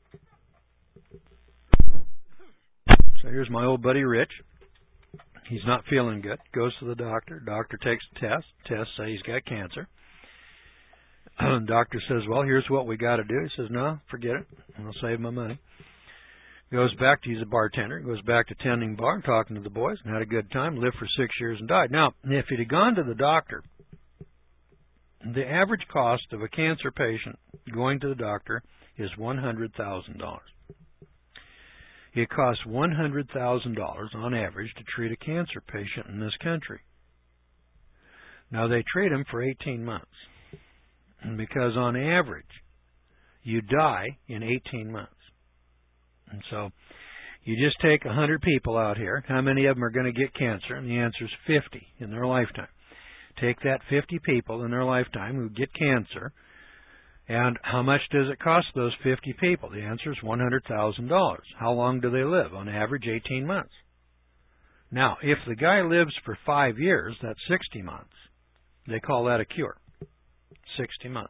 So here's my old buddy Rich. He's not feeling good. Goes to the doctor. Doctor takes a test. Tests say he's got cancer. Doctor says, well, here's what we got to do. He says, no, forget it. I'll save my money. Goes back to, he's a bartender. Goes back to tending bar and talking to the boys and had a good time. Lived for 6 years and died. Now, if he'd have gone to the doctor, the average cost of a cancer patient going to the doctor is $100,000. It costs $100,000 on average to treat a cancer patient in this country. Now, they treat them for 18 months. And because on average, you die in 18 months. And so, you just take 100 people out here. How many of them are going to get cancer? And the answer is 50 in their lifetime. Take that 50 people in their lifetime who get cancer, and how much does it cost those 50 people? The answer is $100,000. How long do they live? On average, 18 months. Now, if the guy lives for 5 years, that's 60 months. They call that a cure. 60 months.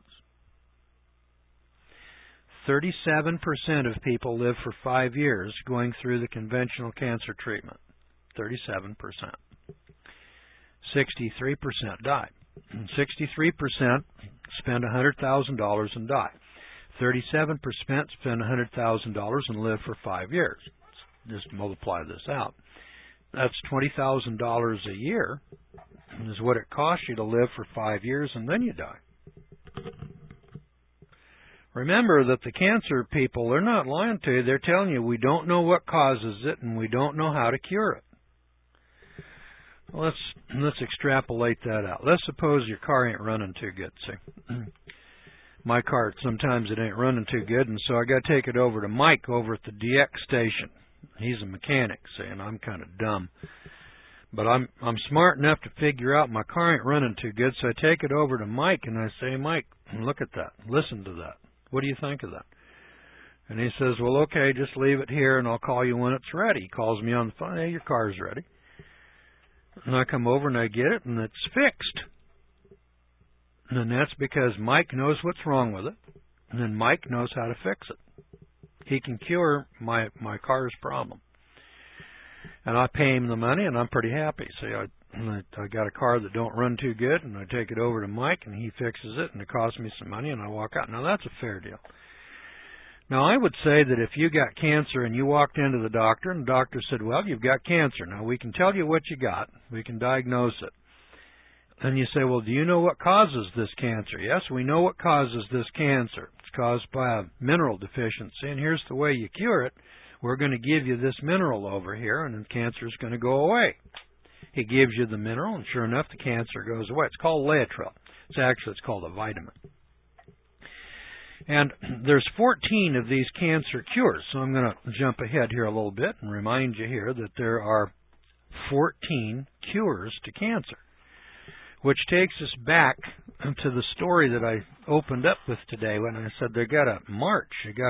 37% of people live for 5 years going through the conventional cancer treatment. 37%. 63% die. 63% spend $100,000 and die. 37% spend $100,000 and live for 5 years. Just multiply this out. That's $20,000 a year is what it costs you to live for 5 years, and then you die. Remember that the cancer people, they're not lying to you. They're telling you we don't know what causes it and we don't know how to cure it. Well, let's extrapolate that out. Let's suppose your car ain't running too good. See, my car, sometimes it ain't running too good, and so I got to take it over to Mike over at the DX station. He's a mechanic, see, and I'm kind of dumb. But I'm smart enough to figure out my car ain't running too good, so I take it over to Mike, and I say, Mike, look at that. Listen to that. What do you think of that? And he says, well, okay, just leave it here, and I'll call you when it's ready. He calls me on the phone, hey, your car's ready. And I come over and I get it, and it's fixed. And that's because Mike knows what's wrong with it, and then Mike knows how to fix it. He can cure my car's problem. And I pay him the money, and I'm pretty happy. See, and I got a car that don't run too good, and I take it over to Mike, and he fixes it, and it costs me some money, and I walk out. Now, that's a fair deal. Now, I would say that if you got cancer and you walked into the doctor, and the doctor said, well, you've got cancer. Now, we can tell you what you got. We can diagnose it. And you say, well, do you know what causes this cancer? Yes, we know what causes this cancer. It's caused by a mineral deficiency, and here's the way you cure it. We're going to give you this mineral over here, and the cancer is going to go away. He gives you the mineral, and sure enough, the cancer goes away. It's called Laetrile. It's called a vitamin. And there's 14 of these cancer cures, so I'm going to jump ahead here a little bit and remind you here that there are 14 cures to cancer, which takes us back to the story that I opened up with today when I said they got a march, they got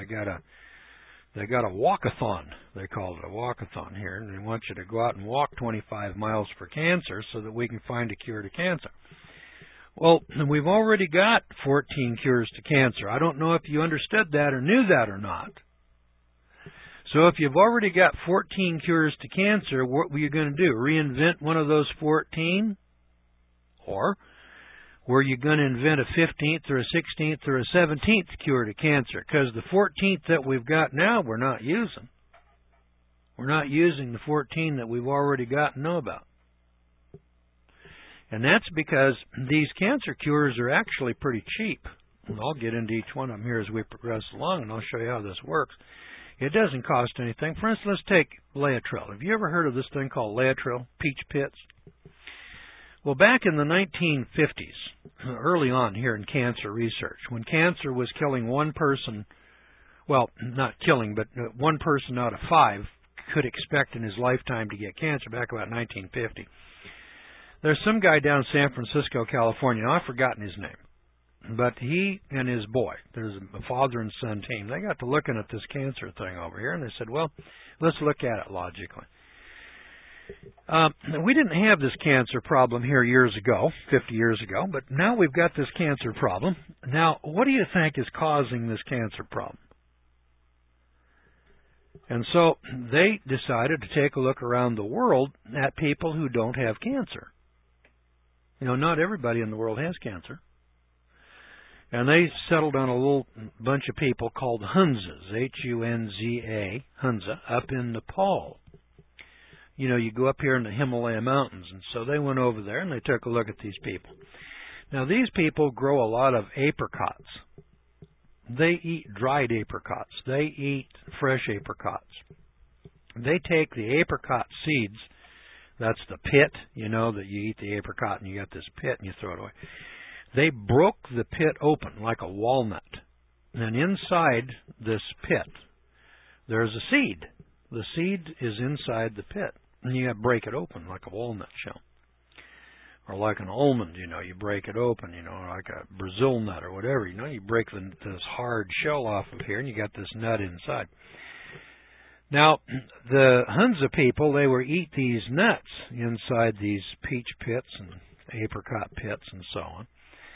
a walkathon. They called it a walkathon here, and they want you to go out and walk 25 miles for cancer so that we can find a cure to cancer. Well, we've already got 14 cures to cancer. I don't know if you understood that or knew that or not. So if you've already got 14 cures to cancer, what were you going to do? Reinvent one of those 14? Or were you going to invent a 15th or a 16th or a 17th cure to cancer? Because the 14th that we've got now, we're not using. We're not using the 14 that we've already got and know about. And that's because these cancer cures are actually pretty cheap. And I'll get into each one of them here as we progress along, and I'll show you how this works. It doesn't cost anything. For instance, let's take Laetrile. Have you ever heard of this thing called Laetrile, peach pits? Well, back in the 1950s, early on here in cancer research, when cancer was killing one person, well, not killing, but one person out of 5 could expect in his lifetime to get cancer back about 1950. There's some guy down in San Francisco, California. Now, I've forgotten his name. But he and his boy, there's a father and son team, they got to looking at this cancer thing over here, and they said, well, let's look at it logically. We didn't have this cancer problem here years ago, 50 years ago, but now we've got this cancer problem. Now, what do you think is causing this cancer problem? And so they decided to take a look around the world at people who don't have cancer. You know, not everybody in the world has cancer. And they settled on a little bunch of people called Hunzas, H-U-N-Z-A, Hunza, up in Nepal. You know, you go up here in the Himalaya mountains, and so they went over there and they took a look at these people. Now, these people grow a lot of apricots. They eat dried apricots. They eat fresh apricots. They take the apricot seeds. That's the pit, you know, that you eat the apricot and you got this pit and you throw it away. They broke the pit open like a walnut. And inside this pit, there's a seed. The seed is inside the pit. And you got to break it open like a walnut shell. Or like an almond, you know, you break it open, you know, like a Brazil nut or whatever, you know, you break this hard shell off of here and you got this nut inside. Now, the Hunza people, they would eat these nuts inside these peach pits and apricot pits and so on.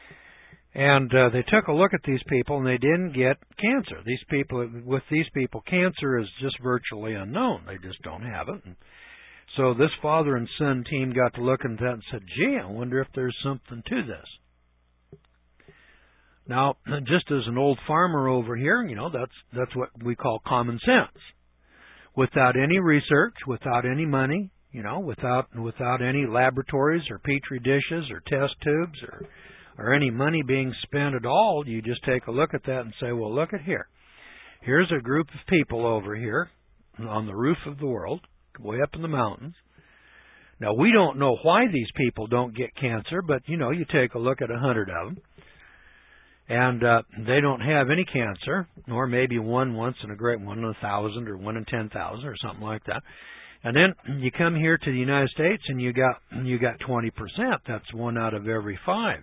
And they took a look at these people and they didn't get cancer. With these people, cancer is just virtually unknown. They just don't have it. And so this father and son team got to look at that and said, gee, I wonder if there's something to this. Now, just as an old farmer over here, you know, that's what we call common sense. Without any research, without any money, you know, without any laboratories or petri dishes or test tubes or any money being spent at all, you just take a look at that and say, well, look at here. Here's a group of people over here on the roof of the world, way up in the mountains. Now, we don't know why these people don't get cancer, but, you know, you take a look at 100 of them, and they don't have any cancer, nor maybe one once in a great 1 in 1,000 or 1 in 10,000 or something like that. And then you come here to the United States and you got 20%. That's 1 out of every 5.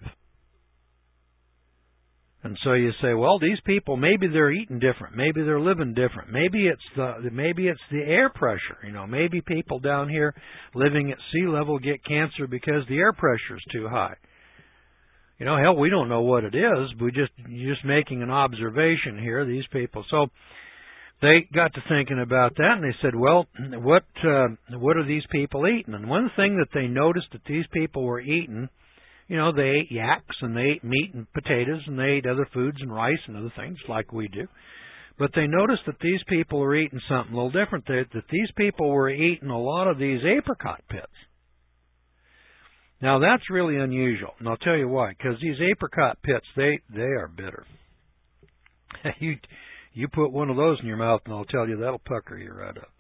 And so you say, well, these people, maybe they're eating different, maybe they're living different, maybe it's the air pressure. You know, maybe people down here living at sea level get cancer because the air pressure is too high. You know, hell, we don't know what it is. You're just making an observation here, these people. So they got to thinking about that, and they said, well, what are these people eating? And one thing that they noticed that these people were eating, they ate yaks, and they ate meat and potatoes, and they ate other foods and rice and other things like we do. But they noticed that these people were eating something a little different, that these people were eating a lot of these apricot pits. Now, that's really unusual, and I'll tell you why. Because these apricot pits, they are bitter. You put one of those in your mouth, and I'll tell you, that'll pucker you right up.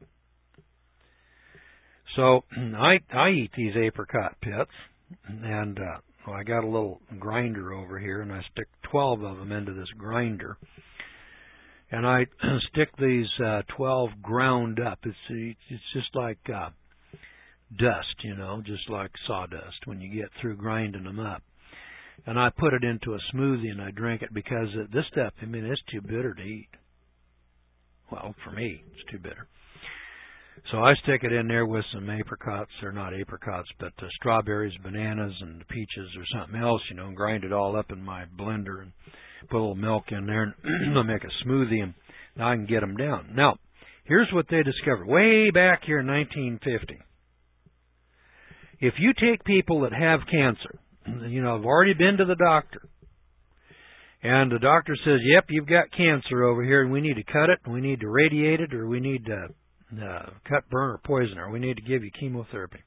So I eat these apricot pits, and I got a little grinder over here, and I stick 12 of them into this grinder. And I stick these 12 ground up. It's just like dust, just like sawdust when you get through grinding them up. And I put it into a smoothie and I drink it because this stuff, it's too bitter to eat. Well, for me, it's too bitter. So I stick it in there with some apricots, or not apricots, but strawberries, bananas, and peaches or something else, and grind it all up in my blender and put a little milk in there and I'll make a smoothie, and now I can get them down. Now, here's what they discovered way back here in 1950. If you take people that have cancer, have already been to the doctor, and the doctor says, yep, you've got cancer over here, and we need to cut it, and we need to radiate it, or we need to cut, burn, or poison, or we need to give you chemotherapy.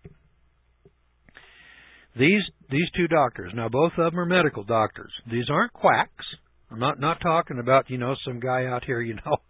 These two doctors, now both of them are medical doctors. These aren't quacks. I'm not talking about, some guy out here,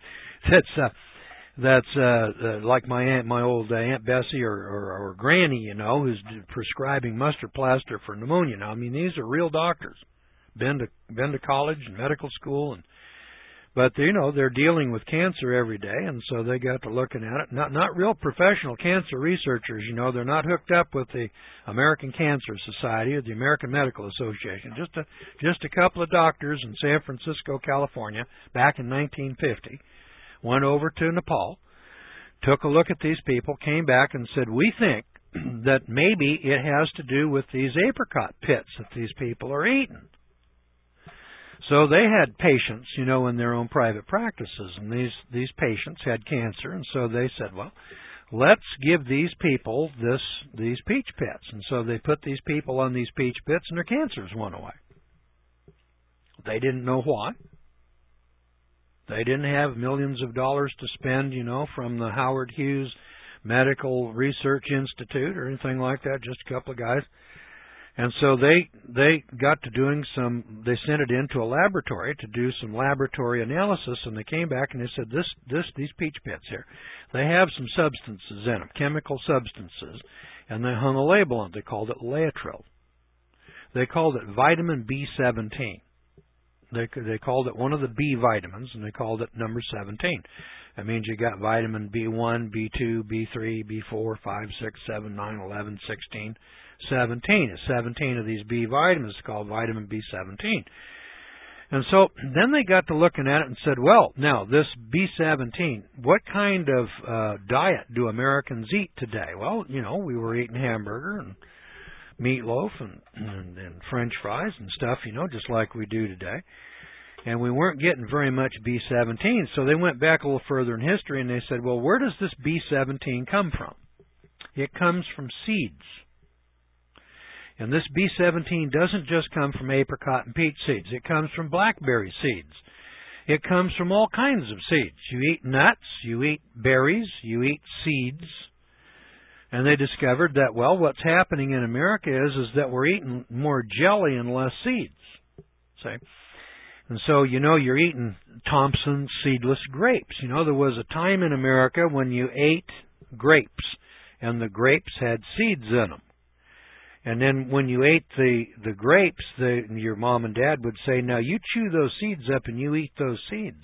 that's like my old Aunt Bessie or Granny, who's prescribing mustard plaster for pneumonia. Now, these are real doctors, been to college and medical school, but they're dealing with cancer every day, and so they got to looking at it. Not real professional cancer researchers, they're not hooked up with the American Cancer Society or the American Medical Association. Just a couple of doctors in San Francisco, California, back in 1950. Went over to Nepal, took a look at these people, came back and said, we think that maybe it has to do with these apricot pits that these people are eating. So they had patients, in their own private practices, and these patients had cancer, and so they said, well, let's give these people these peach pits. And so they put these people on these peach pits, and their cancers went away. They didn't know why. They didn't have millions of dollars to spend, from the Howard Hughes Medical Research Institute or anything like that, just a couple of guys. And so they got to they sent it into a laboratory to do some laboratory analysis, and they came back and they said, these peach pits here, they have some substances in them, chemical substances, and they hung a label on it. They called it Laetrile. They called it vitamin B17. They called it one of the B vitamins, and they called it number 17. That means you got vitamin B1, B2, B3, B4, 5, 6, 7, 9, 11, 16, 17. It's 17 of these B vitamins called vitamin B17. And so then they got to looking at it and said, well, now this B17, what kind of diet do Americans eat today? Well, we were eating hamburger and meatloaf and French fries and stuff, just like we do today. And we weren't getting very much B17, so they went back a little further in history and they said, well, where does this B17 come from? It comes from seeds. And this B17 doesn't just come from apricot and peach seeds. It comes from blackberry seeds. It comes from all kinds of seeds. You eat nuts, you eat berries, you eat seeds. And they discovered that, well, what's happening in America is that we're eating more jelly and less seeds. See? And so, you're eating Thompson seedless grapes. There was a time in America when you ate grapes, and the grapes had seeds in them. And then when you ate the grapes, your mom and dad would say, now you chew those seeds up and you eat those seeds.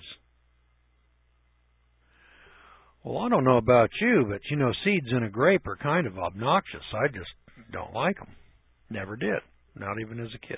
Well, I don't know about you, but, seeds in a grape are kind of obnoxious. I just don't like them. Never did, not even as a kid.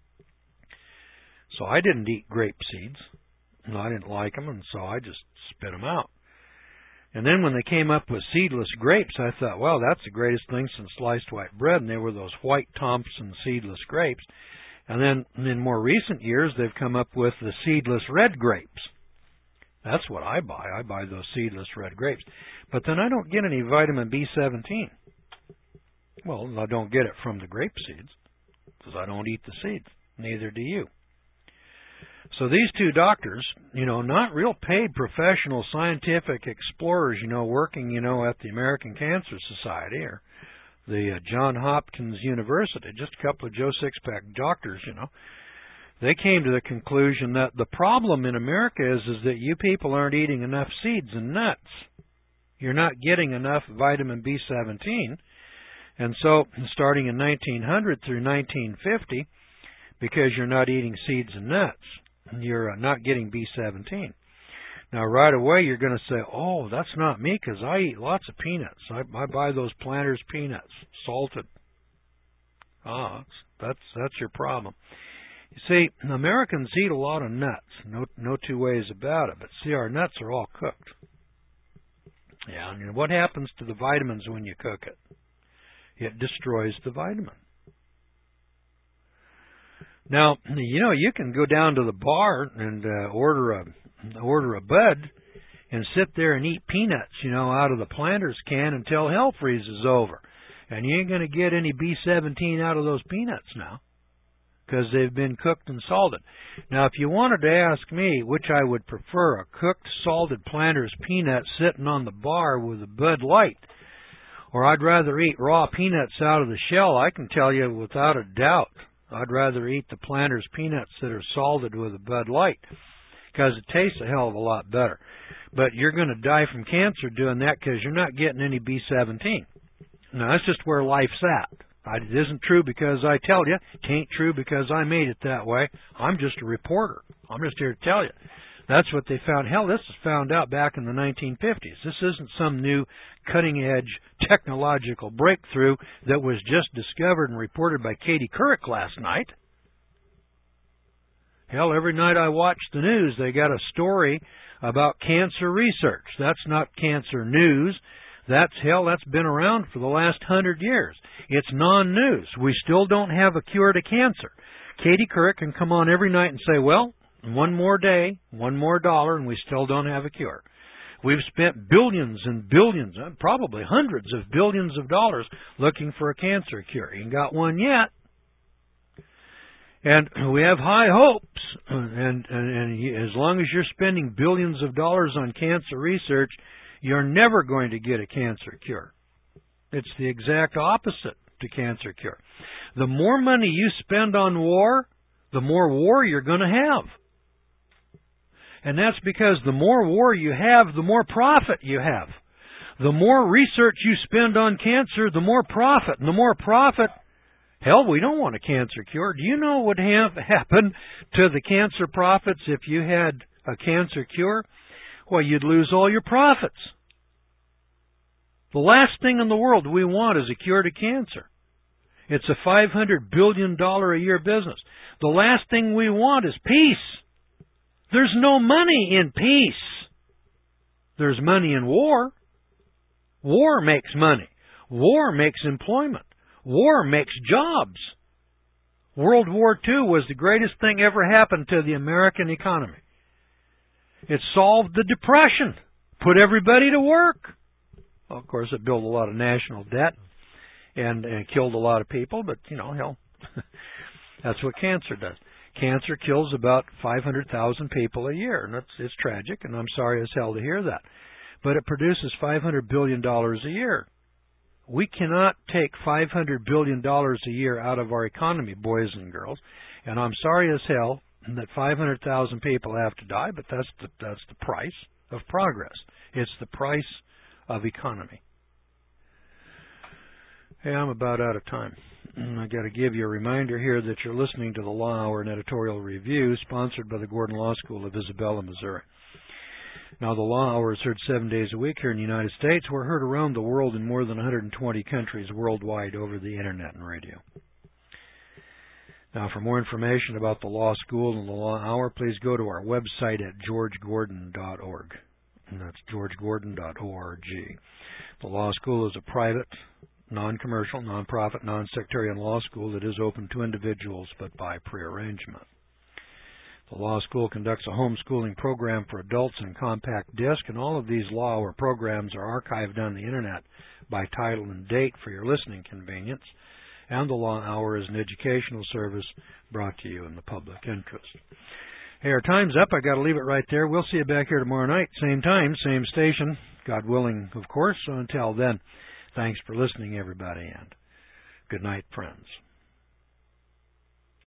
So I didn't eat grape seeds. I didn't like them, and so I just spit them out. And then when they came up with seedless grapes, I thought, well, that's the greatest thing since sliced white bread, and they were those white Thompson seedless grapes. And then in more recent years, they've come up with the seedless red grapes. That's what I buy. I buy those seedless red grapes. But then I don't get any vitamin B17. Well, I don't get it from the grape seeds because I don't eat the seeds. Neither do you. So these two doctors, not real paid professional scientific explorers, working, at the American Cancer Society or the Johns Hopkins University, just a couple of Joe Sixpack doctors, they came to the conclusion that the problem in America is that you people aren't eating enough seeds and nuts. You're not getting enough vitamin B17. And so, starting in 1900 through 1950, because you're not eating seeds and nuts, you're not getting B17. Now, right away, you're going to say, oh, that's not me because I eat lots of peanuts. I buy those Planters peanuts, salted. That's your problem. You see, Americans eat a lot of nuts. No two ways about it. But see, our nuts are all cooked. Yeah, and what happens to the vitamins when you cook it? It destroys the vitamin. Now, you can go down to the bar and order a bud and sit there and eat peanuts, out of the Planters can until hell freezes over. And you ain't going to get any B17 out of those peanuts now because they've been cooked and salted. Now, if you wanted to ask me which I would prefer, a cooked, salted Planters peanut sitting on the bar with a Bud Light, or I'd rather eat raw peanuts out of the shell, I can tell you without a doubt, I'd rather eat the Planters peanuts that are salted with a Bud Light because it tastes a hell of a lot better. But you're going to die from cancer doing that because you're not getting any B17. Now, that's just where life's at. It isn't true because I tell you. It ain't true because I made it that way. I'm just a reporter. I'm just here to tell you. That's what they found. Hell, this was found out back in the 1950s. This isn't some new cutting-edge technological breakthrough that was just discovered and reported by Katie Couric last night. Hell, every night I watch the news, they got a story about cancer research. That's not cancer news. That's been around for the last 100 years. It's non-news. We still don't have a cure to cancer. Katie Couric can come on every night and say, well, one more day, one more dollar, and we still don't have a cure. We've spent billions and billions, probably hundreds of billions of dollars looking for a cancer cure. You ain't got one yet. And we have high hopes, and as long as you're spending billions of dollars on cancer research, you're never going to get a cancer cure. It's the exact opposite to cancer cure. The more money you spend on war, the more war you're going to have. And that's because the more war you have, the more profit you have. The more research you spend on cancer, the more profit. And the more profit, hell, we don't want a cancer cure. Do you know what would happen to the cancer profits if you had a cancer cure? Well, you'd lose all your profits. The last thing in the world we want is a cure to cancer. It's a $500 billion a year business. The last thing we want is peace. There's no money in peace. There's money in war. War makes money. War makes employment. War makes jobs. World War II was the greatest thing ever happened to the American economy. It solved the Depression, put everybody to work. Well, of course, it built a lot of national debt and killed a lot of people, but, hell, that's what cancer does. Cancer kills about 500,000 people a year, and it's tragic, and I'm sorry as hell to hear that. But it produces $500 billion a year. We cannot take $500 billion a year out of our economy, boys and girls, and I'm sorry as hell that 500,000 people have to die, but that's the price of progress. It's the price of economy. Hey, I'm about out of time. I got to give you a reminder here that you're listening to the Law Hour and Editorial Review, sponsored by the Gordon Law School of Isabella, Missouri. Now, the Law Hour is heard 7 days a week here in the United States. We're heard around the world in more than 120 countries worldwide over the Internet and radio. Now, for more information about the Law School and the Law Hour, please go to our website at georgegordon.org. And that's georgegordon.org. The Law School is a private, non-commercial, non-profit, non-sectarian law school that is open to individuals but by prearrangement. The law school conducts a homeschooling program for adults in compact disc, and all of these Law Hour programs are archived on the Internet by title and date for your listening convenience. And the Law Hour is an educational service brought to you in the public interest. Hey, our time's up. I got to leave it right there. We'll see you back here tomorrow night, same time, same station, God willing, of course. So until then, thanks for listening, everybody, and good night, friends.